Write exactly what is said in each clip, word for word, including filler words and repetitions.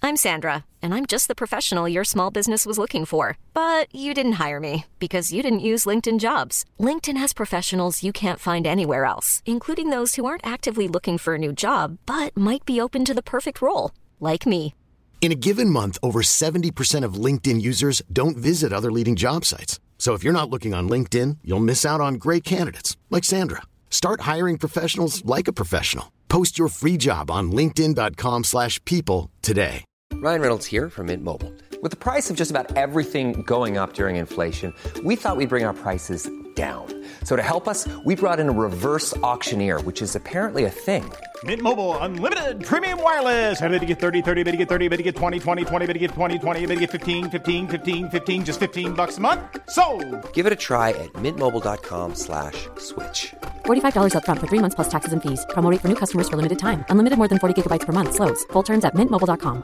I'm Sandra, and I'm just the professional your small business was looking for. But you didn't hire me because you didn't use LinkedIn Jobs. LinkedIn has professionals you can't find anywhere else, including those who aren't actively looking for a new job, but might be open to the perfect role, like me. In a given month, over seventy percent of LinkedIn users don't visit other leading job sites. So if you're not looking on LinkedIn, you'll miss out on great candidates like Sandra. Start hiring professionals like a professional. Post your free job on linkedin dot com slash people today. Ryan Reynolds here from Mint Mobile. With the price of just about everything going up during inflation, we thought we'd bring our prices down. So to help us, we brought in a reverse auctioneer, which is apparently a thing. Mint Mobile Unlimited Premium Wireless. How to get thirty, thirty, how to get thirty, how to get twenty, twenty, twenty, how to get twenty, twenty, how to get fifteen, fifteen, fifteen, fifteen, just fifteen bucks a month? Sold! Give it a try at mintmobile.com slash switch. forty-five dollars up front for three months plus taxes and fees. Promo rate for new customers for limited time. Unlimited more than forty gigabytes per month. Slows full terms at mint mobile dot com.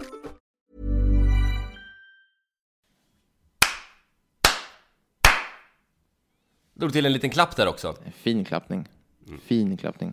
Drog till en liten klapp där också. Fin klappning. Fin klappning.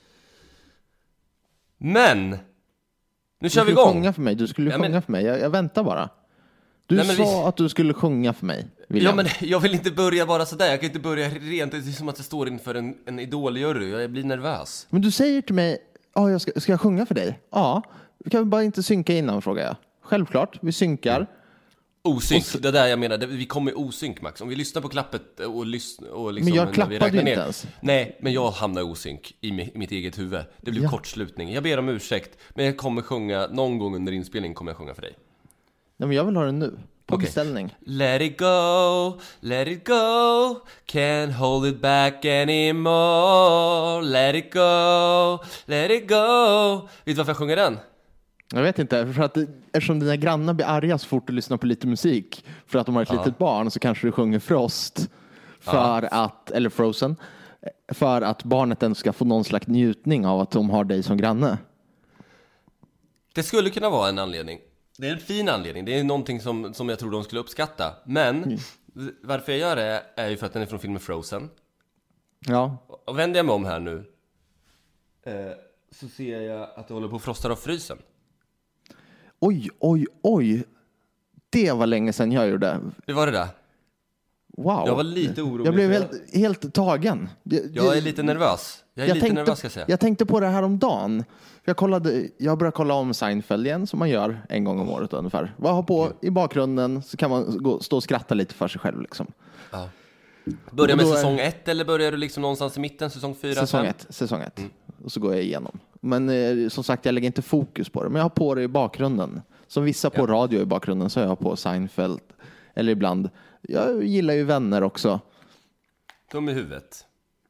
Men nu kör vi igång. igång. Sjunga för mig. Du skulle ja, sjunga men... för mig. Jag, jag väntar bara. Du Nej, sa vi... att du skulle sjunga för mig. William. Ja, men jag vill inte börja bara så där. Jag kan inte börja rent. Det är som att jag står inför en, en idoljury. Jag blir nervös. Men du säger till mig, ja, jag ska, ska jag sjunga för dig? Ja. Vi kan bara inte synka innan, frågar jag. Självklart, vi synkar. Mm. Osynk, så... det där jag menar, vi kommer osynk, Max. Om vi lyssnar på klappet och lyssnar och liksom, men jag klappade ju inte ens. Nej, men jag hamnar osynk i, i mitt eget huvud. Det blir ja. kortslutning. Jag ber om ursäkt, men jag kommer sjunga någon gång under inspelning kommer jag sjunga för dig. Ja, men jag vill ha den nu. På okay. beställning. Let it go, let it go. Can't hold it back anymore. Let it go, let it go. Vet du varför jag sjunger den? Jag vet inte, för att eftersom dina grannar blir arga så fort du lyssnar på lite musik för att de har ett ja. litet barn, så kanske du sjunger Frost för ja. att, eller Frozen, för att barnet ändå ska få någon slags njutning av att de har dig som granne. Det skulle kunna vara en anledning. Det är en fin anledning. Det är någonting som, som jag tror de skulle uppskatta. Men mm. varför jag gör det är ju för att den är från filmen Frozen. Ja. Och vänder jag mig om här nu eh, så ser jag att det håller på att frosta av frysen. Oj, oj, oj. Det var länge sedan jag gjorde. Det var det där. Wow. Jag var lite orolig. Jag blev helt, helt tagen. Jag, jag är lite nervös. Jag är jag lite tänkte, nervös ska jag säga. Jag tänkte på det här om dagen. Jag, kollade, jag började kolla om Seinfeld igen, som man gör en gång om året ungefär. Vad har på i bakgrunden så kan man gå, stå och skratta lite för sig själv. Liksom. Ja. Börjar med säsong ett eller börjar du liksom någonstans i mitten, säsong fyra? Säsong ett, säsong ett. Mm. Och så går jag igenom. Men eh, som sagt, jag lägger inte fokus på det. Men jag har på det i bakgrunden. Som vissa på ja. radio i bakgrunden så har jag på Seinfeld. Eller ibland. Jag gillar ju Vänner också. Dum i huvudet.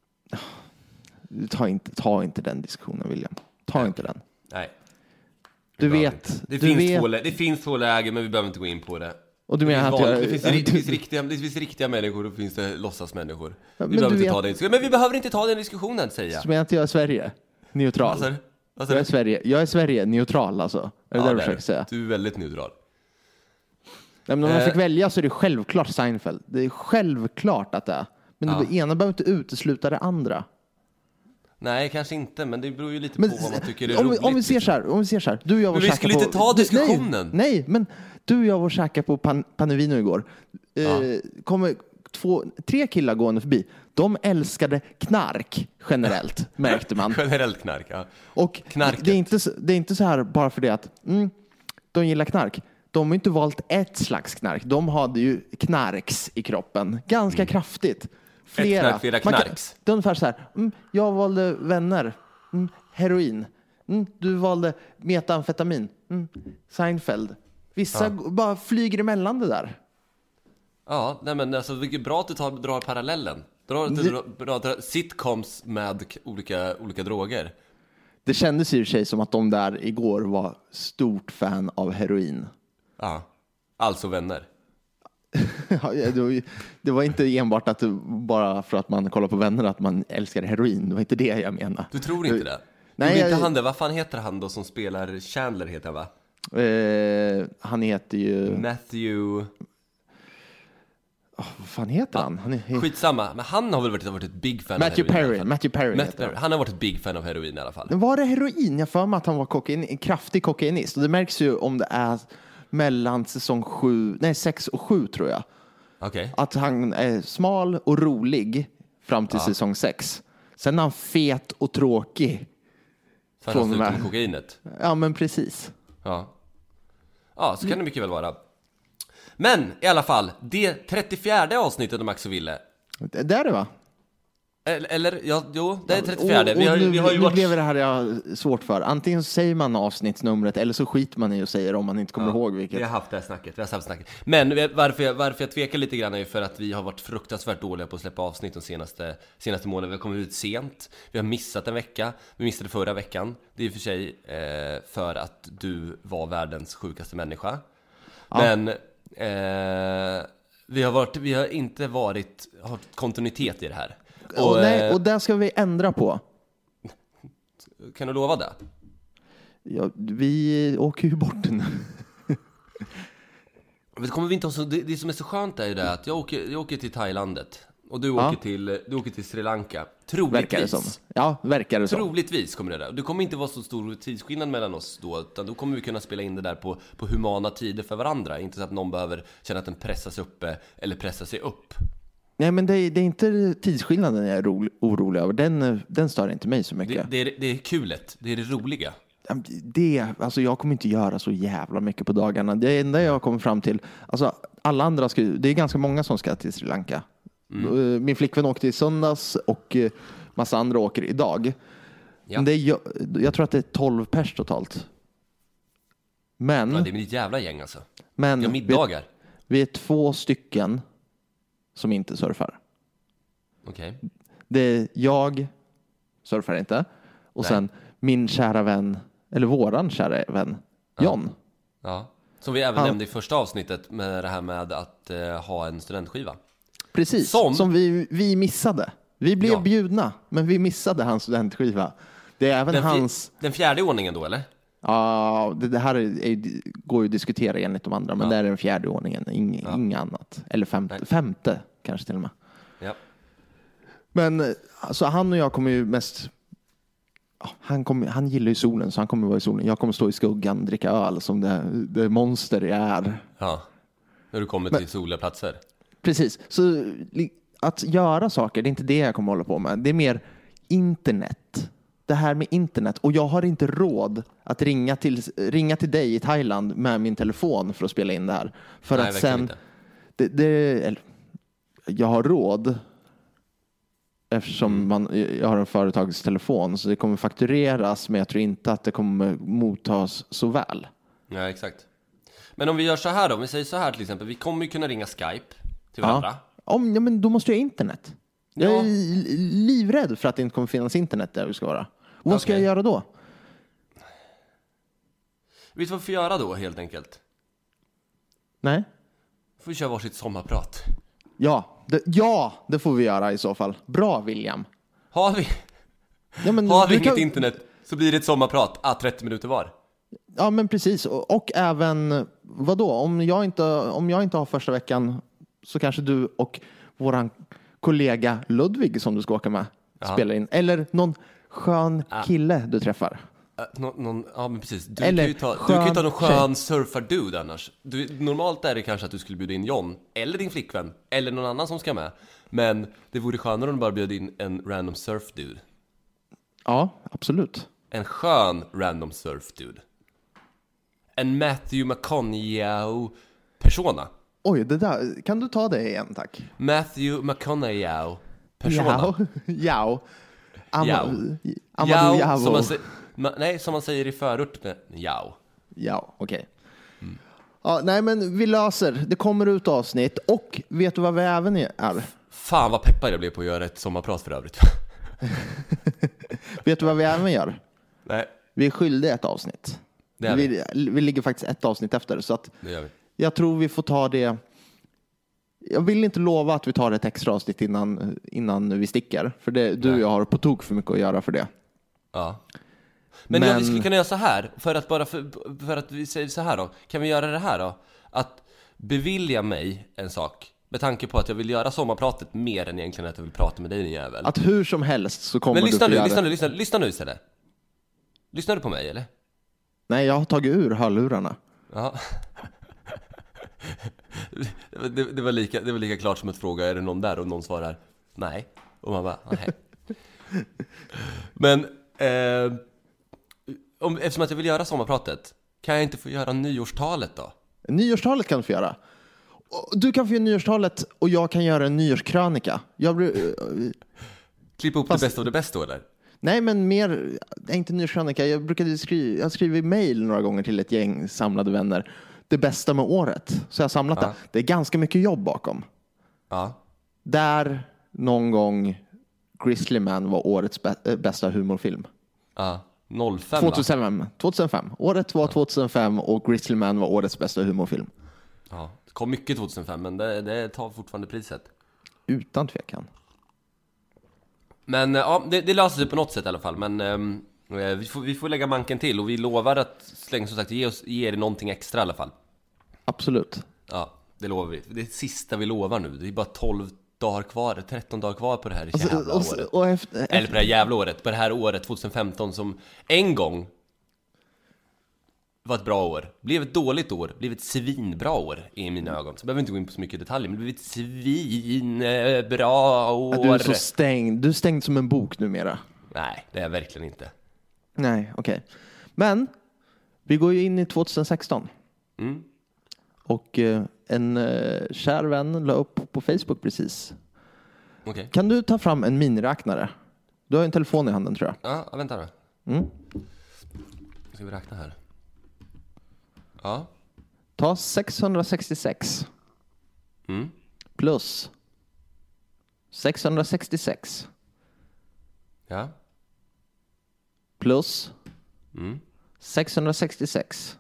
Ta inte, ta inte den diskussionen, William. Ta Nej. inte den. Nej. Du vet. Det, du finns vet. Två, det finns två läger, men vi behöver inte gå in på det. Och du menar det, att jag, det, finns, det, finns riktiga, det finns riktiga människor och det finns det låtsasmänniskor. Ja, vi behöver inte vet, ta den diskussionen. Men vi behöver inte ta den diskussionen, säger jag. Så menar att jag är Sverige neutral. Vad Vad jag, är Sverige, jag är Sverige neutral alltså. Är det ja, där du försöker säga? Du är väldigt neutral. Nej, men om man fick välja så är det självklart Seinfeld. Det är självklart att det är. Men ja. det ena behöver inte utesluta det andra. Nej, kanske inte, men det beror ju lite men, på vad man tycker är om, roligt. Om vi ser så här, om vi ser så här. Du och jag var men vi skulle på, inte ta diskussionen. Nej, nej, men du och jag var käka på pan, Panevino igår. Ja. Eh, kommer två, tre killar gående förbi. De älskade knark generellt, märkte man. Generellt knark, ja. Och det är, inte, det är inte så här bara för det att mm, de gillar knark. De har inte valt ett slags knark. De hade ju knarks i kroppen. Ganska mm. kraftigt. Flera. Ett knark, flera knarks. Det är ungefär så här. Mm, jag valde Vänner. Mm, heroin. Mm, du valde metamfetamin. Mm, Seinfeld. Vissa ja. bara flyger emellan det där. Ja, nej men alltså det är bra att du tar, drar parallellen. Drar, det... drar, drar, drar sitcoms med olika, olika droger. Det kändes i sig som att de där igår var stort fan av heroin. Ja, alltså Vänner. Ja, det, var, det var inte enbart att det, bara för att man kollar på Vänner att man älskar heroin. Det var inte det jag menade. Du tror inte det? Nej, inte jag, han det. Vad fan heter han då som spelar Chandler heter han, va? Eh, han heter ju Matthew. Oh, vad fan heter han? han är... Skitsamma, men han har väl varit, varit ett big fan Matthew av heroin. Perry. Matthew Perry. Matthew Perry. Han har varit ett big fan av heroin i alla fall. Var det heroin? Jag för mig att han var kokain, en kraftig kokainist. Och det märks ju om det är mellan säsong sju, nej sex och sju tror jag. Okay. Att han är smal och rolig fram till ja. säsong sex. Sen är han fet och tråkig. Sen har han slutat med kokainet. Ja, men precis. Ja. Ja, så kan det mycket väl vara. Men i alla fall, det trettiofjärde avsnittet av Max och Ville. Det, det är det va? Eller, eller ja, jo, det är trettiofjärde. Och, och vi har, nu, vi har ju nu varit... blev det här jag svårt för. Antingen så säger man avsnittsnumret eller så skiter man i och säger om man inte kommer ja, ihåg vilket. Vi har haft det här snacket, vi har haft snacket. Men varför jag, varför jag tvekar lite grann är ju för att vi har varit fruktansvärt dåliga på att släppa avsnitt de senaste, senaste månaderna. Vi har kommit ut sent, vi har missat en vecka. Vi missade förra veckan. Det är i och för sig eh, för att du var världens sjukaste människa. Ja. Men eh, vi, har varit, vi har inte varit har kontinuitet i det här. Och, och, nej, och där ska vi ändra på. Kan du lova det? Ja, vi åker ju bort nu. Det kommer vi inte ha så, det, det som är så skönt är ju det att jag åker, jag åker till Thailandet och du, ja. åker till, du åker till Sri Lanka. Troligtvis. Verkar det som. Ja, verkar det som. Troligtvis kommer det där. Det kommer inte vara så stor tidsskillnad mellan oss då, utan då kommer vi kunna spela in det där på, på humana tider för varandra. Inte så att någon behöver känna att den pressas uppe eller pressar sig upp. Nej, men det är, det är inte tidsskillnaden jag är ro, orolig över. Den, den stör inte mig så mycket. Det, det, är, det är kulet. Det är det roliga. Det, alltså jag kommer inte göra så jävla mycket på dagarna. Det enda jag kommer fram till, alltså alla andra ska, det är ganska många som ska till Sri Lanka. Mm. Min flickvän åkte i söndags och massa andra åker idag. Ja. Det är, jag, jag tror att det är tolv pers totalt. Men ja, det är ett jävla gäng alltså. Men ja, middagar. Vi, vi är två stycken som inte surfar. Okej. Okay. Det är jag surfar inte. Och Nej. sen min kära vän, eller våran kära vän, John. Ja. ja. Som vi även Han... nämnde i första avsnittet med det här med att uh, ha en studentskiva. Precis, som, som vi, vi missade. Vi blev ja. bjudna, men vi missade hans studentskiva. Det är även den, hans... Den fjärde ordningen då, eller? Ja, det, det här är, är, går ju att diskutera enligt de andra, men ja. det är den fjärde ordningen, Ing, ja. inget annat. Eller femte, femte kanske till och med. Ja. Men alltså, han och jag kommer ju mest... Han, kommer, han gillar ju solen, så han kommer vara i solen. Jag kommer stå i skuggan, dricka öl som det, det monster jag är. Ja, när du kommer till soliga platser. Precis, så att göra saker, det är inte det jag kommer hålla på med. Det är mer internet. Det här med internet. Och jag har inte råd att ringa till, ringa till dig i Thailand med min telefon för att spela in det här. För Nej, att sen... Det, det, eller, jag har råd eftersom mm. man, jag har en företagstelefon, så det kommer faktureras, men jag tror inte att det kommer mottas så väl. Ja, exakt. Men om vi gör så här då, om vi säger så här till exempel, vi kommer ju kunna ringa Skype till varandra. Ja, om, ja men då måste jag ha internet. Ja. Jag är livrädd för att det inte kommer finnas internet där vi ska vara. Och vad okay. ska jag göra då? Vet du vad vi får göra då, helt enkelt? Nej. Får vi köra varsitt sommarprat. Ja, det, ja, det får vi göra i så fall. Bra, William. Har vi, ja, men har vi inget kan... internet så blir det ett sommarprat. Ah, trettio minuter var. Ja, men precis. Och, och även, vadå? Om jag, inte, om jag inte har första veckan så kanske du och våran kollega Ludvig som du ska åka med Aha. spelar in. Eller någon skön kille ah. du träffar. Nå, någon, ja men precis du kan, ju ta, du kan ju ta någon skön surfar-dude annars du, normalt är det kanske att du skulle bjuda in John eller din flickvän eller någon annan som ska med. Men det vore skönare om du bara bjöd in en random surf-dude. Ja, absolut. En skön random surf-dude. En Matthew McConaughey-persona. Oj, det där, kan du ta det igen tack? Matthew McConaughey-persona. Ja, ja. Amadou som man säger, ma, nej, som man säger i förort med Jao. Ja, okej. Okay. Mm. Ja, nej, men vi löser. Det kommer ut avsnitt. Och vet du vad vi även är? Fan vad peppar jag blev på att göra ett sommarprat för övrigt. Vet du vad vi även gör? Nej. Vi är skyldiga ett avsnitt. Vi. Vi, vi ligger faktiskt ett avsnitt efter. Så att det gör vi. Jag tror vi får ta det. Jag vill inte lova att vi tar ett extra avsnitt innan, innan vi sticker. För det, du och jag har på tok för mycket att göra för det. Ja. Men, Men... Jag, vi skulle kunna göra så här. För att bara för, för att vi säger så här då. Kan vi göra det här då? Att bevilja mig en sak Med tanke på att jag vill göra sommarpratet mer än egentligen att jag vill prata med dig, din jävel. Att hur som helst så kommer Men lyssna du nu, göra... lyssna nu, lyssna, lyssna nu istället. Lyssnar du på mig, eller? Nej, jag har tagit ur hörlurarna. Ja. det, det, var lika, det var lika klart som att fråga, är det någon där? Och någon svarar, nej. Och man bara, nej. Men, eh, om, eftersom att jag vill göra sommarpratet, kan jag inte få göra nyårstalet då? Nyårstalet kan du få göra. Du kan få göra nyårstalet och jag kan göra en nyårskrönika. Jag blir... Klippa upp Fast... det bästa och det bästa då, eller? Nej, men mer, inte nyårskrönika. Jag brukade skriva, jag har skrivit mejl några gånger till ett gäng samlade vänner. Det bästa med året. Så jag har samlat ja. det. Det är ganska mycket jobb bakom. Ja. Där någon gång Grizzly Man var årets bä- bästa humorfilm. Ja. noll fem, tjugohundrafem. tjugohundrafem. Året var tjugohundrafem och Grizzly Man var årets bästa humorfilm. Ja, det kom mycket tjugohundrafem, men det, det tar fortfarande priset. Utan tvekan. Men ja, det, det löser sig på något sätt i alla fall. Men um, vi, får, vi får lägga manken till. Och vi lovar att slänga, som sagt, ge, oss, ge er någonting extra i alla fall. Absolut. Ja, det lovar vi. Det är det sista vi lovar nu. Det är bara tolv dagar kvar, tretton dagar kvar på det här jävla alltså, och, året. Och efter, efter... Eller på det här jävla året. På det här året tjugohundrafemton som en gång var ett bra år. Blev ett dåligt år. Blev ett svinbra år i mina ögon. Så behöver vi inte gå in på så mycket detaljer. Men det blev ett svinbra år. Ja, du är så stängd. Du är stängd som en bok numera. Nej, det är jag verkligen inte. Nej, okej. Okay. Men vi går ju in i tjugohundrasexton. Mm. Och eh, en eh, kär vän la upp på Facebook precis. Okay. Kan du ta fram en miniräknare? Du har en telefon i handen, tror jag. Ja, vänta då. Mm. Ska vi räkna här? Ja. Ta sexhundrasextiosex. Mm. Plus sexhundrasextiosex. Ja. Plus mm. sexhundrasextiosex.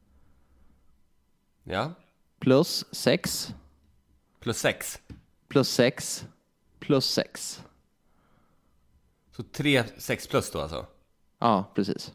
Ja. Plus sex. Plus sex. Plus sex. Plus sex. Så tre, sex plus då alltså? Ja, precis.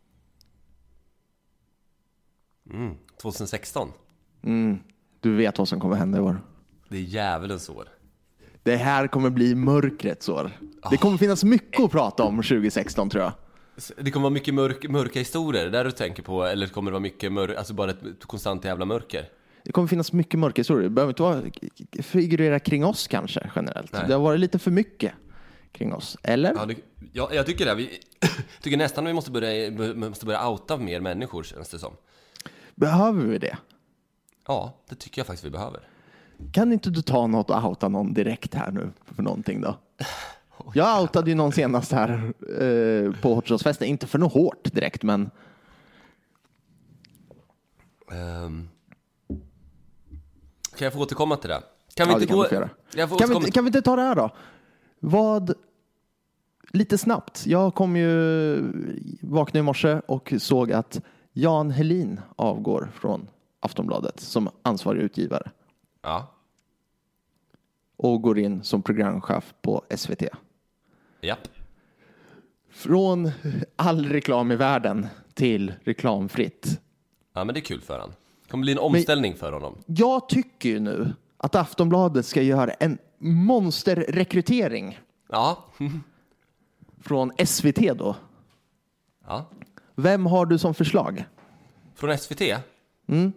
Mm, tjugohundrasexton. Mm, du vet vad som kommer hända i år. Det är djävulens år. Det här kommer bli mörkrets år. Oh. Det kommer finnas mycket att prata om tjugohundrasexton, tror jag. Det kommer vara mycket mörk, mörka historier där du tänker på. Eller kommer det vara mycket mörk, alltså bara ett konstant jävla mörker? Det kommer finnas mycket mörka historier. Det behöver inte vara, figurera kring oss kanske generellt. Nej. Det har varit lite för mycket kring oss, eller? Ja, det, ja jag tycker det. Vi tycker nästan att vi måste börja, måste börja outa mer människor, känns det som. Behöver vi det? Ja, det tycker jag faktiskt vi behöver. Kan inte du ta något och outa någon direkt här nu för någonting då? Jag outade ju någon senast här eh, på Hotshotfesten. Inte för något hårt direkt, men... Um, kan jag få återkomma till det? Kan vi ja, inte kan gå... vi göra. Jag får kan, vi, återkomma... kan vi inte ta det här då? Vad... Lite snabbt. Jag kom ju... Vaknade i morse och såg att Jan Helin avgår från Aftonbladet som ansvarig utgivare. Ja. Och går in som programchef på S V T. Japp. Från all reklam i världen till reklamfritt. Ja, men det är kul för han. Det kommer bli en omställning men för honom. Jag tycker ju nu att Aftonbladet ska göra en monsterrekrytering. Ja. Från S V T då. Ja. Vem har du som förslag? Från S V T? Mm.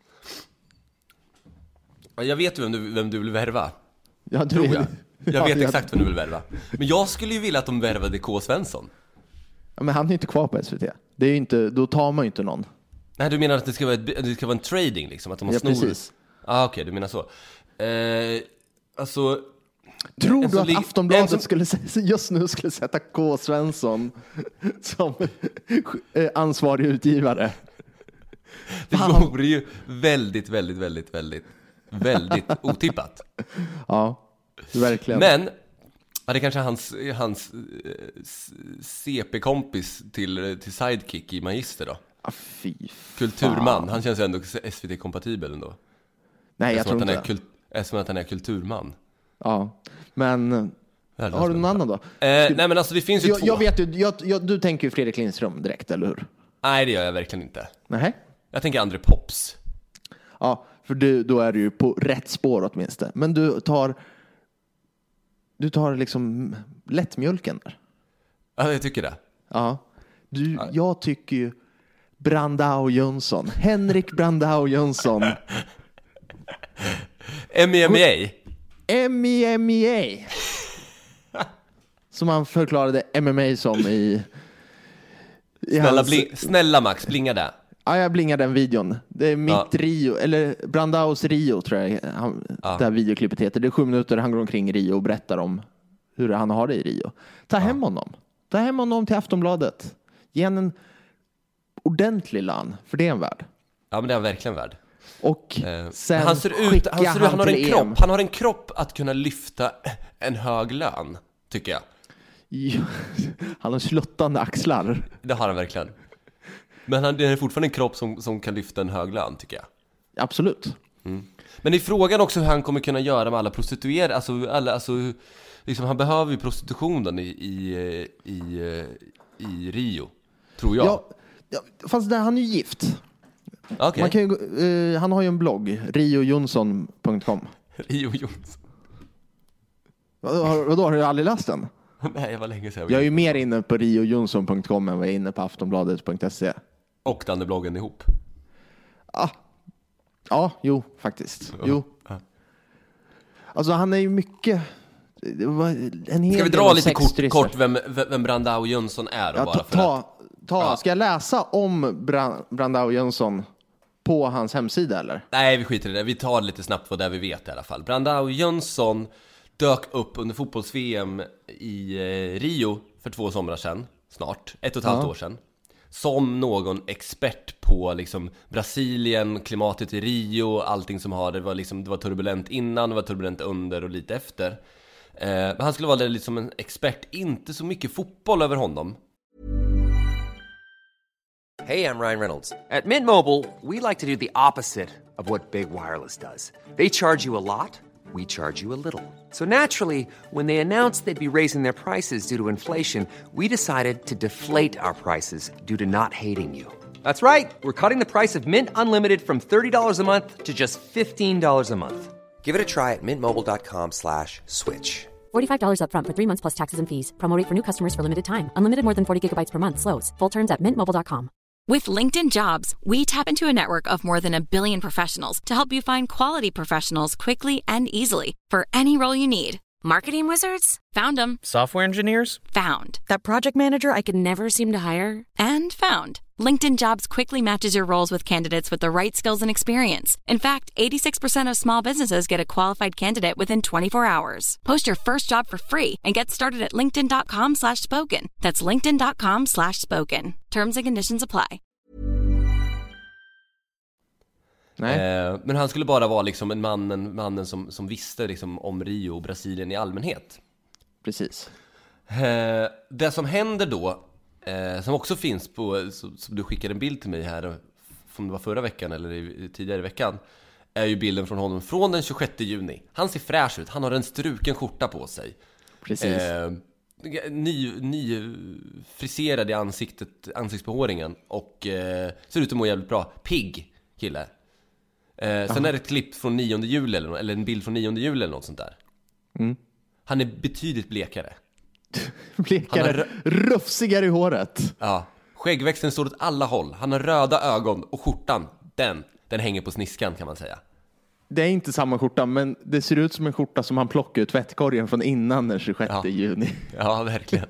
Jag vet ju vem du, vem du vill värva. Ja, du tror jag. Jag vet ja, exakt vem du vill värva. Men jag skulle ju vilja att de värvade K. Svensson. Ja, men han är inte kvar på S V T. Det är ju inte, då tar man ju inte någon. Nej, du menar att det ska vara, ett, det ska vara en trading liksom? Att de har ja, snor. Precis. Ah, okej, okay, du menar så. Eh, alltså... Tror du att lig- Aftonbladet som... skulle, just nu skulle sätta K. Svensson som ansvarig utgivare? Det vore ju väldigt, väldigt, väldigt, väldigt, väldigt otippat. Ja, verkligen. Men ja, det kanske är hans, hans C P-kompis till, till sidekick i Magister då. Ah, fy kulturman. Han känns ju ändå S V T-kompatibel ändå. Nej, jag tror inte det. Är som att han är kulturman. Ja, men Väldigt har du någon annan då? Eh, nej, men alltså det finns ju jag, två. Jag vet ju, jag, jag, du tänker ju Fredrik Lindström direkt, eller hur? Nej, det gör jag verkligen inte. Nej. Jag tänker André Pops. Ja, för du, då är du ju på rätt spår åtminstone. Men du tar du tar liksom lättmjölken där. Ja, jag tycker det. Ja. Du, jag tycker ju Brandao Jönsson. Henrik Brandao Jönsson. M E M E A. M E M E A. Som han förklarade M M A som i... i Snälla, hans... bling, snälla Max, blinga där. Ja, jag blingar den videon. Det är mitt ja. Rio, eller Brandaos Rio tror jag han, ja. det här videoklippet heter. Det är sju minuter, han går omkring i Rio och berättar om hur han har det i Rio. Ta ja. hem honom. Ta hem honom till Aftonbladet. Ge en ordentlig lön, för det är en värd. Ja, men det är verkligen värd. Och eh, sen han ser ut, han, ser ut, han, har en kropp, han har en kropp att kunna lyfta en hög lön, tycker jag. Ja, han har sluttande axlar. Det har han verkligen. Men han, det är fortfarande en kropp som, som kan lyfta en hög lön, tycker jag. Absolut. Mm. Men det är frågan också hur han kommer kunna göra med alla prostituerade. Alltså, alla, alltså, liksom, han behöver ju prostitutionen i, i, i, i Rio, tror jag. Ja, ja, fast där, han är ju gift. Okay. Man kan ju, uh, han har ju en blogg, rio jonsson punkt com. Rio Jonsson. Vadå, har du aldrig läst den? Nej, jag var länge sedan. Jag är ju mer inne på rio jonsson punkt com än vad jag är inne på aftonbladet punkt se. Och den är bloggen ihop. Ah. Ja, jo, faktiskt. Ja. Jo. Ja. Alltså han är ju mycket... Det var en hel Ska vi dra lite kort, stryser. kort vem, vem Brandao Jönsson är? Ja, bara för ta, att... ta. Ja. Ska jag läsa om Brandao Jönsson på hans hemsida eller? Nej, vi skiter i det. Vi tar lite snabbt vad det vi vet i alla fall. Brandao Jönsson dök upp under fotbolls-V M i eh, Rio för två somrar sedan, snart, ett och ett halvt ja. år sedan. Som någon expert på liksom Brasilien, klimatet i Rio, allting som har det var liksom, det var turbulent innan, det var turbulent under och lite efter. Eh, men han skulle vara liksom en expert, inte så mycket fotboll över honom. Hey, I'm Ryan Reynolds. At Mint Mobile, we like to do the opposite of what Big Wireless does. They charge you a lot, we charge you a little. So naturally, when they announced they'd be raising their prices due to inflation, we decided to deflate our prices due to not hating you. That's right. We're cutting the price of Mint Unlimited from thirty dollars a month to just fifteen dollars a month. Give it a try at mintmobile.com slash switch. forty-five dollars up front for three months plus taxes and fees. Promo rate for new customers for limited time. Unlimited more than forty gigabytes per month slows. Full terms at mint mobile dot com. With LinkedIn Jobs, we tap into a network of more than a billion professionals to help you find quality professionals quickly and easily for any role you need. Marketing wizards? Found them. Software engineers? Found. That project manager I could never seem to hire? And found. LinkedIn Jobs quickly matches your roles with candidates with the right skills and experience. In fact, eighty-six percent of small businesses get a qualified candidate within twenty-four hours. Post your first job for free and get started at linkedin.com slash spoken. That's linkedin.com slash spoken. Terms and conditions apply. Nej. Eh, men han skulle bara vara liksom en mannen, mannen som, som visste liksom om Rio och Brasilien i allmänhet. Precis. Eh, det som händer då, eh, som också finns på, som, som du skickade en bild till mig här, som det var förra veckan eller i, tidigare i veckan, är ju bilden från honom från den tjugosjätte juni. Han ser fräsch ut, han har en struken skjorta på sig. Precis. Eh, ny, ny friserad i ansiktet, ansiktsbehåringen och eh, ser ut att må jävligt bra. Pigg kille. Eh, sen är det ett klipp från nionde juli eller, eller en bild från nionde juli eller något sånt där. Mm. Han är betydligt blekare. Blekare, rö- rufsigare i håret. Ja, skäggväxten står åt alla håll. Han har röda ögon och skjortan, den, den hänger på sniskan kan man säga. Det är inte samma skjorta, men det ser ut som en skjorta som han plockade ut tvättkorgen från innan den tjugosjätte ja. juni. Ja, verkligen.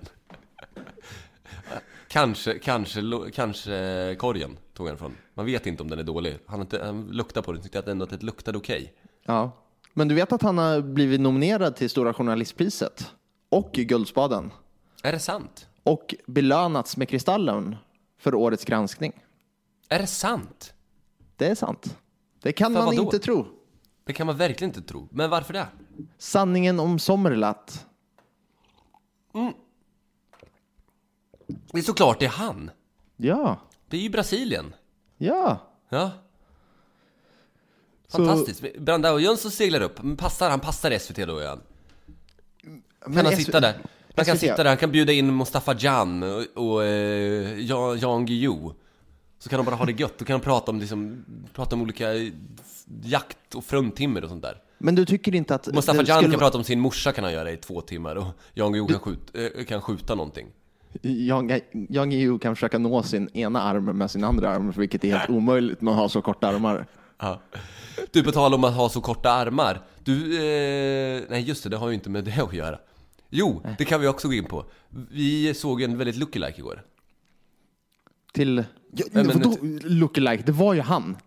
Kanske, kanske, kanske korgen tog han från. Man vet inte om den är dålig. Han, inte, han luktade på den, tyckte att, ändå att det luktade okej. Okay. Ja, men du vet att han har blivit nominerad till Stora Journalistpriset och Guldspaden. Är det sant? Och belönats med Kristallen för årets granskning. Är det sant? Det är sant. Det kan för man vadå? inte tro. Det kan man verkligen inte tro. Men varför det? Sanningen om Sommerlath. Mm. Det är såklart det är han. Ja. Det är ju Brasilien. Ja. Ja. Fantastiskt. Så... Brandao Jönsson seglar upp. Passar, han passar S V T då igen. Kan Men han S V... sitta där? Han kan S V T... sitta där. Han kan bjuda in Mustafa Can och, och eh, Jan, Jan Guillou. Så kan de bara ha det gött. Då kan de prata om, liksom, prata om olika jakt och fruntimmer och sånt där. Men du tycker inte att Mustafa det Jan skulle... kan prata om sin morsa kan han göra i två timmar och Jan Guillou kan, skjuta, äh, kan skjuta någonting. Jan, Jan Guillou kan försöka nå sin ena arm med sin andra arm, vilket är helt omöjligt när man har så korta armar. Ja. Du, på tal om att ha så korta armar. Du, eh, nej just det, det har ju inte med det att göra. Jo, det kan vi också gå in på. Vi såg en väldigt lookalike igår. Till... Ja, men, vadå lookalike? Det var ju han.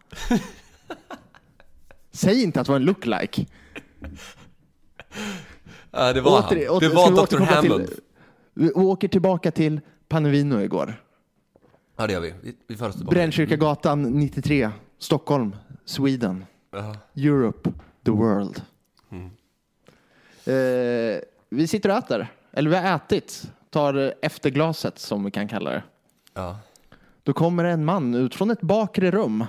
Säg inte att det var en lookalike. Ja, det var åter, han. åter, det var vi doktor Hammond. Till, vi åker tillbaka till Panevino igår. Ja, det gör vi. Vi, vi för oss tillbaka. Brännkyrkagatan nittiotre, Stockholm, Sweden, uh-huh. Europe, the world. Mm. Eh, vi sitter och äter. Eller vi har ätit. Tar efterglaset som vi kan kalla det. Ja. Då kommer en man ut från ett bakre rum.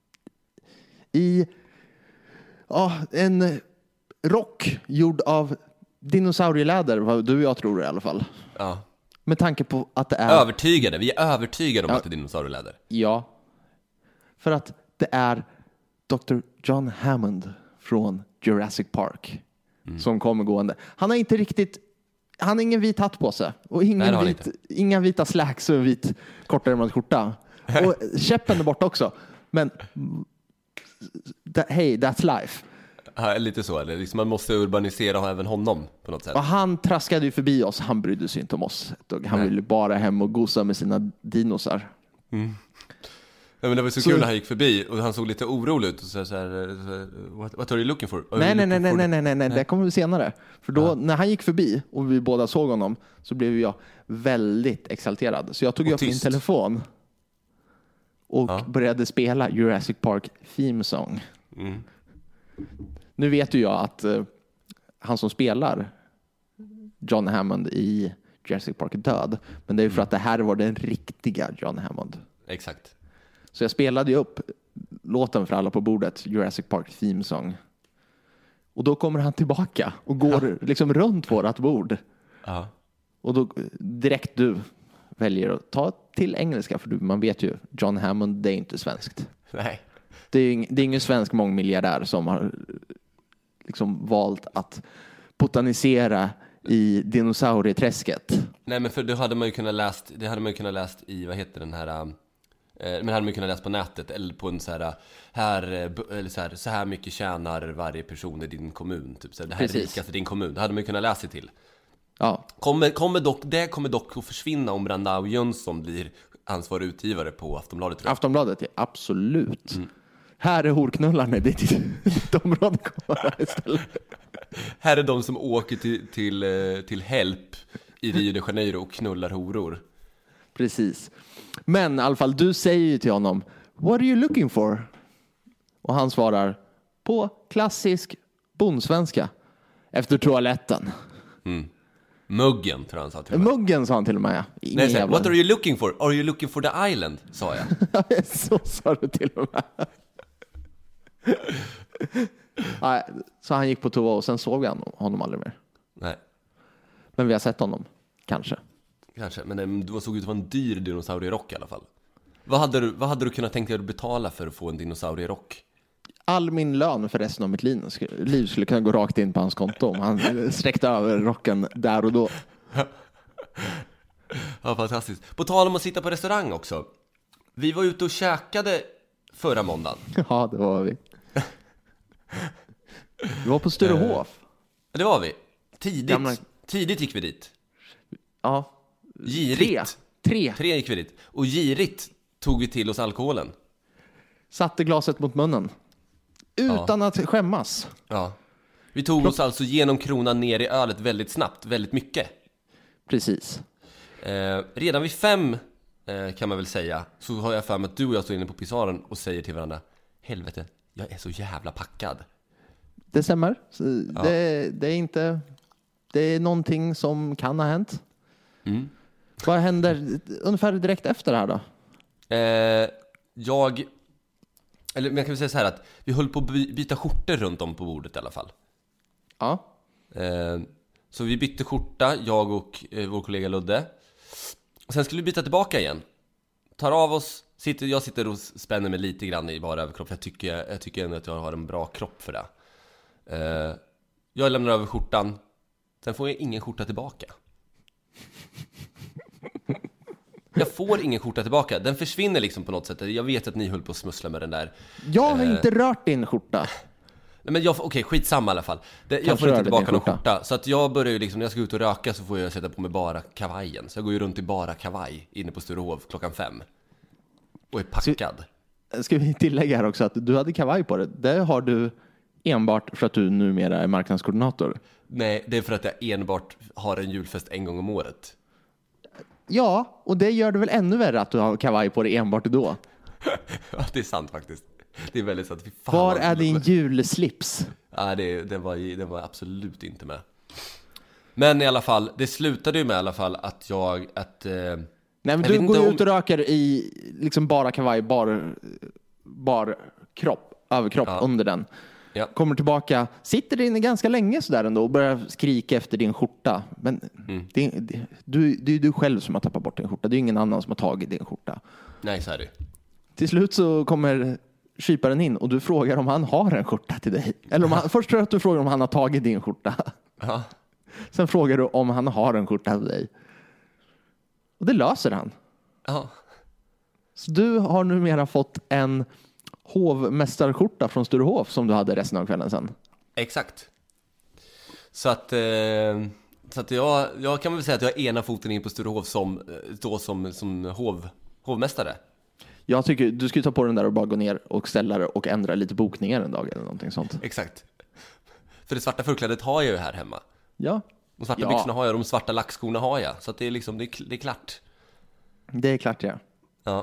I ja, en rock gjord av dinosaurieläder. Vad du och jag tror i alla fall. Ja. Med tanke på att det är... Övertygade. Vi är övertygade om ja. att det är dinosaurieläder. Ja. För att det är doktor John Hammond från Jurassic Park mm. som kommer gående. Han har inte riktigt... Han har ingen vit hatt på sig. Och ingen Nej, vit, inga vita slacks och en vit kortärmad skjorta. Och käppen är borta också. Men... That, hey, that's life. Ja, lite så. Eller? Liksom man måste urbanisera även honom på något sätt. Och han traskade ju förbi oss. Han brydde sig inte om oss. Han Nej. ville bara hem och gosa med sina dinosar. Mm. Ja, men det var så, så kul när han gick förbi. Och han såg lite orolig ut. Och så, så här, what, what are you looking for? Are nej, nej, nej, nej, nej, nej, nej, nej. Det kommer vi senare. För då, ja. när han gick förbi och vi båda såg honom, så blev jag väldigt exalterad. Så jag tog och upp tyst. min telefon. Och ja. började spela Jurassic Park theme song. Mm. Nu vet ju jag att uh, han som spelar John Hammond i Jurassic Park är död. Men det är ju för att det här var den riktiga John Hammond. Exakt. Så jag spelade ju upp låten för alla på bordet, Jurassic Park theme song. Och då kommer han tillbaka och går ja. liksom runt vårat bord. Ja. Och då direkt du väljer att ta till engelska, för du, man vet ju, John Hammond, det är inte svenskt. Nej. Det är, det är ingen svensk mångmiljardär som har liksom valt att botanisera i dinosaurieträsket. Nej, men för det hade man ju kunnat läst, det hade man ju kunnat läst i, vad heter den här, eh, men hade man ju kunnat läsa på nätet eller på en så här, här eller så här, så här mycket tjänar varje person i din kommun, typ så här, det här är rikast i din kommun. Det hade man ju kunnat läsa sig till. Ja. Kommer, kommer dock, det kommer dock att försvinna om Brandao Jönsson blir ansvarig utgivare på Aftonbladet. Aftonbladet, ja, absolut. Mm. Här är horknullarna, det är ditt område kommer istället. Här är de som åker till, till, till Help i Rio de Janeiro och knullar horor. Precis. Men i alla fall, du säger ju till honom, what are you looking for? Och han svarar på klassisk bondsvenska. Efter toaletten. Mm. Muggen, tror han sa till mig. Muggen sa han till mig. Nej, så, what are you looking for? Are you looking for the island? Sa jag. Så sa du till mig. Nej, så han gick på toa och sen såg vi honom aldrig mer. Nej. Men vi har sett honom, kanske. Kanske, men du såg ut att vara en dyr dinosaurierock i alla fall. Vad hade du, vad hade du kunnat tänka dig att betala för att få en dinosaurierock? All min lön för resten av mitt liv skulle kunna gå rakt in på hans konto om han sträckte över rocken där och då. Ja, fantastiskt. På tal om att sitta på restaurang också. Vi var ute och käkade förra måndagen. Ja, det var vi. Vi var på Sturehof. Det var vi. Tidigt, Gamla... tidigt gick vi dit. Ja. Girigt. Tre. Tre. Tre gick vi dit. Och girigt tog vi till oss alkoholen. Satte glaset mot munnen. Utan ja. att skämmas. Ja. Vi tog oss alltså genom kronan ner i ölet väldigt snabbt. Väldigt mycket. Precis. Eh, redan vid fem eh, kan man väl säga. Så har jag för mig att du och jag står inne på pisaren och säger till varandra: helvete, jag är så jävla packad. Det stämmer. Ja. Det, det är inte... Det är någonting som kan ha hänt. Mm. Vad händer ungefär direkt efter det här då? Eh, jag... Eller man kan väl säga så här att vi höll på att byta skjortor runt om på bordet i alla fall. Ja. Eh, så vi bytte skjorta, jag och eh, vår kollega Ludde. Och sen skulle vi byta tillbaka igen. Tar av oss Sitter, jag sitter och spänner mig lite grann i bara överkropp. Jag tycker, jag tycker ändå att jag har en bra kropp för det. Uh, jag lämnar över skjortan. Sen får jag ingen skjorta tillbaka. Jag får ingen skjorta tillbaka. Den försvinner liksom på något sätt. Jag vet att ni höll på att smussla med den där. Jag har uh, inte rört din skjorta. Nej, men jag får, okej, skitsamma i alla fall. Det, jag får inte tillbaka någon skjorta. Så att jag börjar ju liksom, när jag ska ut och röka så får jag sätta på mig bara kavajen. Så jag går ju runt i bara kavaj inne på Sturehof klockan fem. Och är packad. Ska, ska vi tillägga här också att du hade kavaj på det. Det har du enbart för att du numera är marknadskoordinator. Nej, det är för att jag enbart har en julfest en gång om året. Ja, och det gör det väl ännu värre att du har kavaj på det enbart då. Ja, det är sant faktiskt. Det är väldigt sant. Fy fan, var är din julslips? Ja, det, den, var, den var absolut inte med. Men i alla fall, det slutade ju med i alla fall att jag... Att, eh, Nej, men du går om... ut och röker i liksom bara kavaj, bara, bara kropp, överkropp ja. under den. Ja. Kommer tillbaka, sitter där inne ganska länge sådär ändå och börjar skrika efter din skjorta. Men mm. det, det, du, det är du själv som har tappat bort din skjorta. Det är ingen annan som har tagit din skjorta. Nej, så är det. Till slut så kommer kyparen in och du frågar om han har en skjorta till dig. Eller om han, först tror jag att du frågar om han har tagit din skjorta. Ja. Sen frågar du om han har en skjorta till dig. Och det löser han. Ja. Så du har numera fått en hovmästarskjorta från Sturehof som du hade resten av kvällen sen. Exakt. Så att, eh, så att jag, jag kan väl säga att jag har ena foten in på Sturehof som, då som, som hov, hovmästare. Jag tycker du ska ta på den där och bara gå ner och ställa det och ändra lite bokningar en dag eller någonting sånt. Exakt. För det svarta förklädet har jag ju här hemma. Ja. De svarta ja. byxorna har jag, de svarta lackskorna har jag. Så att det är liksom, det är, det är klart. Det är klart, ja. Ja.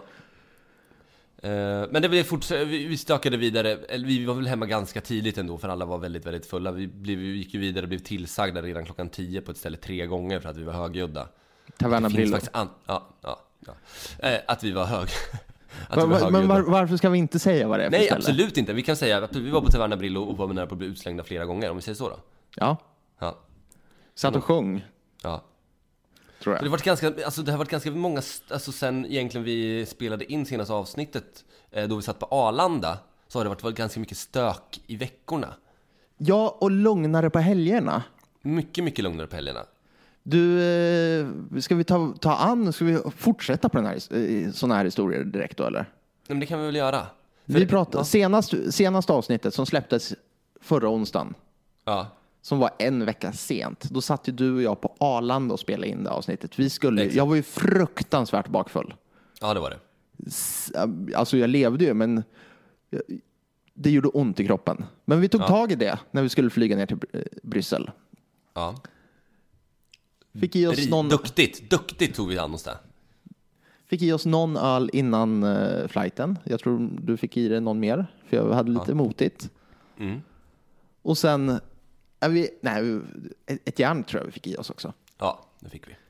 Uh, men det blev fortsatt, vi, vi stökade vidare. Eller vi var väl hemma ganska tidigt ändå, för alla var väldigt, väldigt fulla. Vi, blev, vi gick ju vidare och blev tillsagda redan klockan tio på ett ställe tre gånger för att vi var högljudda. Taverna Brillo. An- ja, ja, ja. Uh, att vi var hög. Att var, vi var men var, varför ska vi inte säga vad det är för Nej, ställe? absolut inte. Vi kan säga att vi var på Taverna Brillo och var nära på att bli utslängda flera gånger, om vi säger så då. Ja. Ja. Satt och sjung. Ja. Tror jag. Det har varit ganska, alltså det har varit ganska många, alltså sen egentligen vi spelade in senaste avsnittet, eh, då vi satt på Arlanda, så har det varit, varit ganska mycket stök i veckorna. Ja, och lugnare på helgerna. Mycket, mycket lugnare på helgerna. Du, eh, ska vi ta, ta an, ska vi fortsätta på den här, såna här historier direkt då, eller? Men det kan vi väl göra. För, vi pratade, ja. senast, senaste avsnittet som släpptes förra onsdagen. Ja. Som var en vecka sent. Då satt ju du och jag på Arlanda och spelade in det avsnittet. Vi skulle, jag var ju fruktansvärt bakfull. Ja, det var det. Alltså jag levde ju, men det gjorde ont i kroppen. Men vi tog ja. tag i det när vi skulle flyga ner till Bryssel. Ja. Fick i oss någon... Duktigt, duktigt tog vi an oss där. Fick i oss någon öl innan uh, flighten. Jag tror du fick i dig någon mer, för jag hade lite ja. motigt. Mm. Och sen... Vi, nej, ett järn tror jag vi fick i oss också. Ja, det fick vi.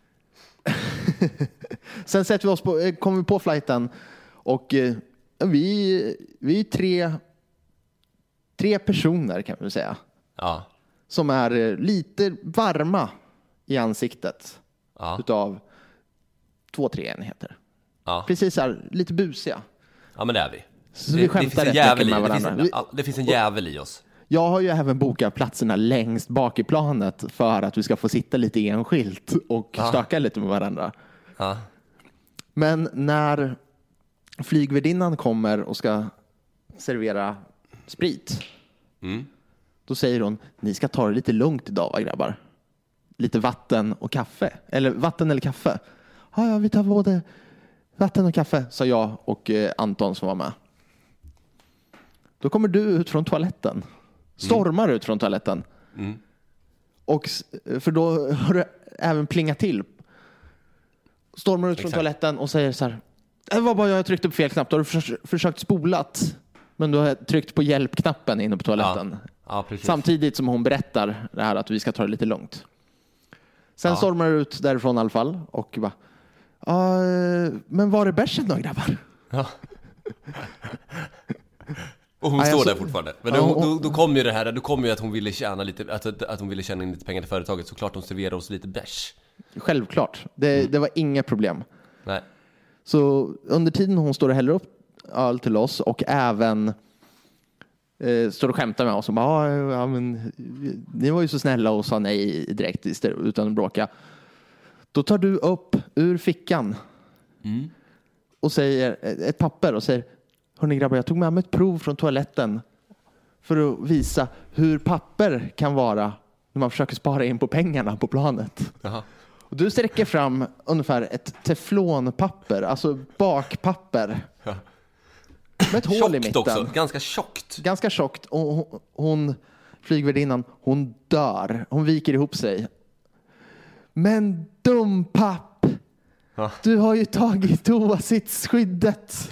Sen sätter vi oss på, kom vi på flighten och eh, vi, vi är tre, tre personer kan man säga. Ja. Som är lite varma i ansiktet ja. utav två, tre enheter. Ja. Precis så här, lite busiga. Ja, men det är vi. Så vi skämtar rätt mycket med varandra. Det finns, en, det finns en jävel i oss. Jag har ju även bokat platserna längst bak i planet för att vi ska få sitta lite enskilt och ja. stöka lite med varandra. Ja. Men när flygvärdinnan kommer och ska servera sprit, mm. då säger hon, ni ska ta det lite lugnt idag, va, grabbar? Lite vatten och kaffe. Eller vatten eller kaffe. Ja, ja, vi tar både vatten och kaffe, sa jag och eh, Anton som var med. Då kommer du ut från toaletten. Stormar mm. ut från toaletten. Mm. Och för då har du även plingat till. Stormar ut från Exakt. toaletten och säger så här: det var bara jag tryckte på fel knapp. Då har du förs- försökt spolat, men du har tryckt på hjälpknappen inne på toaletten. Ja. Ja, samtidigt som hon berättar det här att vi ska ta det lite lugnt. Sen ja. stormar du ut därifrån i alla fall och bara, men var är bärsen då, grabbar? Ja. Och hon ah, står så, där fortfarande. Men då, ah, och, då, då kom ju det här, då kom ju att hon ville tjäna lite, att, att hon ville tjäna in lite pengar till företaget. Så klart hon serverar oss lite bärs. Självklart. Det, mm. det var inga problem. Nej. Så under tiden hon står och häller upp öl till oss och även eh, står och skämtar med oss och bara, ja, men, ni var ju så snälla och sa nej direkt istället, utan att bråka. Då tar du upp ur fickan mm. och säger ett papper och säger, hörni grabbar, jag tog med mig ett prov från toaletten för att visa hur papper kan vara när man försöker spara in på pengarna på planet. Jaha. Och du sträcker fram ungefär ett teflonpapper, alltså bakpapper. Ja. Med ett hål tjockt i mitten. Också. Ganska tjockt. Ganska tjockt. Och hon, hon flygvärdinnan, hon dör. Hon viker ihop sig. Men dumpapp, ja. Du har ju tagit toasitsskyddet.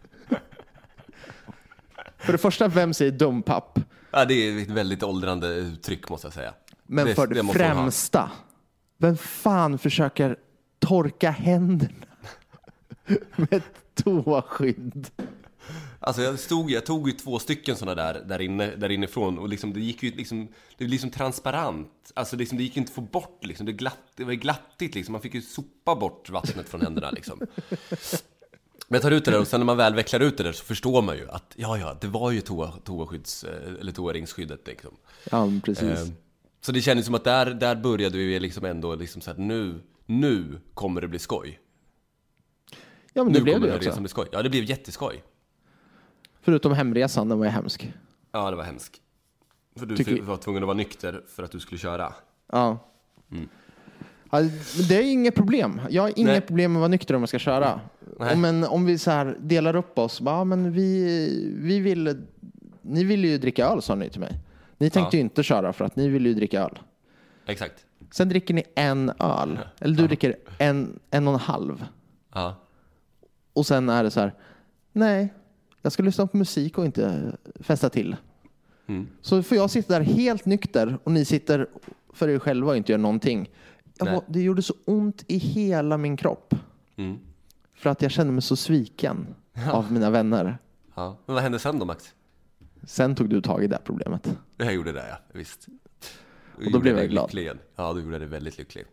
För det första, vem säger dumpapp? Ja, det är ett väldigt åldrande uttryck måste jag säga. Men det, för det, det främsta, vem fan försöker torka händerna med ett toaskydd? Alltså jag stod, jag tog ju två stycken sådana där där inne där inifrån och liksom det gick ju liksom det var liksom transparent. Alltså liksom det gick ju inte att få bort liksom det glatt det var glattigt liksom man fick ju sopa bort vattnet från händerna liksom. Men jag tar ut det där och sen när man väl vecklar ut det där så förstår man ju att ja ja, det var ju toa toaskydds eller toaringsskyddet liksom. Ja, precis. Eh, så det kändes som att där där började vi liksom ändå liksom så att nu nu kommer det bli skoj. Ja, men nu det blev det det också. Som blir skoj. Ja, det blev jätteskoj. Förutom hemresan, den var ju hemsk. Ja, det var hemsk. För du Tycker... var tvungen att vara nykter för att du skulle köra. Ja. Mm. Ja, det är inget problem. Jag har inget Nej. problem med att vara nykter om jag ska köra. Nej. Men om vi så här delar upp oss. Ja, men vi, vi vill, ni ville ju dricka öl, sa ni till mig. Ni tänkte ja. ju inte köra för att ni ville ju dricka öl. Exakt. Sen dricker ni en öl. Eller du ja. dricker en, en och en halv. Ja. Och sen är det så här. Nej. Jag ska lyssna på musik och inte festa till. Mm. Så får jag sitta där helt nykter och ni sitter för er själva och inte gör någonting. Jag, det gjorde så ont i hela min kropp. Mm. För att jag kände mig så sviken ja. av mina vänner. Ja. Men vad hände sen då, Max? Sen tog du tag i det problemet. Jag gjorde det, ja. Visst. Och då blev jag glad. Lycklig. Ja, du gjorde det väldigt lycklig.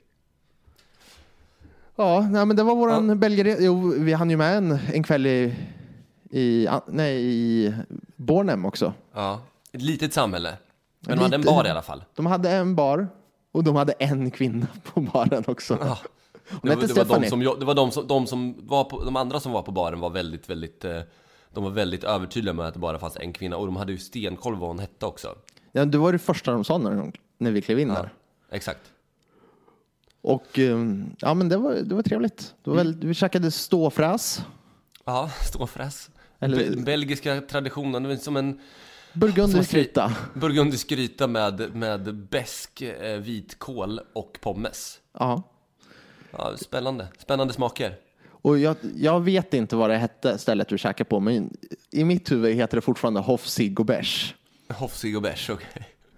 Ja, nej, men det var våran ja. Belgare. Jo, vi hann ju med en, en kväll i... I, nej, i Bornem också. Ja, ett litet samhälle. Men de hade en bar i alla fall. De hade en bar och de hade en kvinna på baren också. Ja. Det, var, det, var de som, det var de som, de som var på, de andra som var på baren var väldigt, väldigt, de var väldigt övertydliga med att det bara fanns en kvinna. Och de hade ju stenkoll vad hon hette också. Ja, det var det första de sa när, när vi klev in där. Ja, exakt. Och ja, men det var, det var trevligt. Det var mm. väl, vi käkade ståfräs. Ja, ståfräs. Eller belgiska traditionen som en burgundisk gryta. Burgundisk gryta med med besk eh, vitkål och pommes. Ja. Ja, spännande. Spännande smaker. Och jag, jag vet inte vad det hette stället du käkade på, men i mitt huvud heter det fortfarande Hofsig och Bärs. Hofsig och Bärs, okej.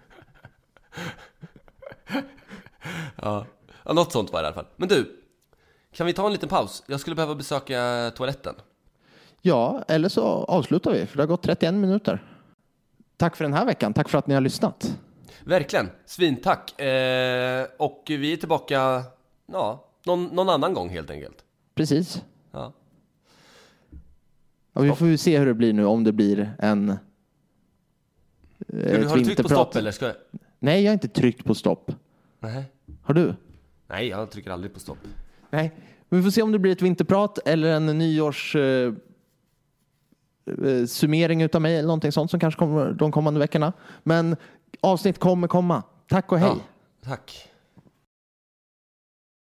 Okay. Ja. Ja, något sånt var det i alla fall. Men du, kan vi ta en liten paus? Jag skulle behöva besöka toaletten. Ja, eller så avslutar vi, för det har gått trettioen minuter. Tack för den här veckan. Tack för att ni har lyssnat. Verkligen. Svintack. Eh, och vi är tillbaka ja, någon, någon annan gång helt enkelt. Precis. Ja. Ja, vi får ju se hur det blir nu, om det blir en... Eh, du, har du tryckt på stopp eller ska jag... Nej, jag har inte tryckt på stopp. Nej. Har du? Nej, jag trycker aldrig på stopp. Nej, men vi får se om det blir ett vinterprat eller en nyårs... Eh, summering utav mig eller någonting sånt som kanske kommer de kommande veckorna. Men avsnitt kommer komma. Tack och hej. Ja, tack.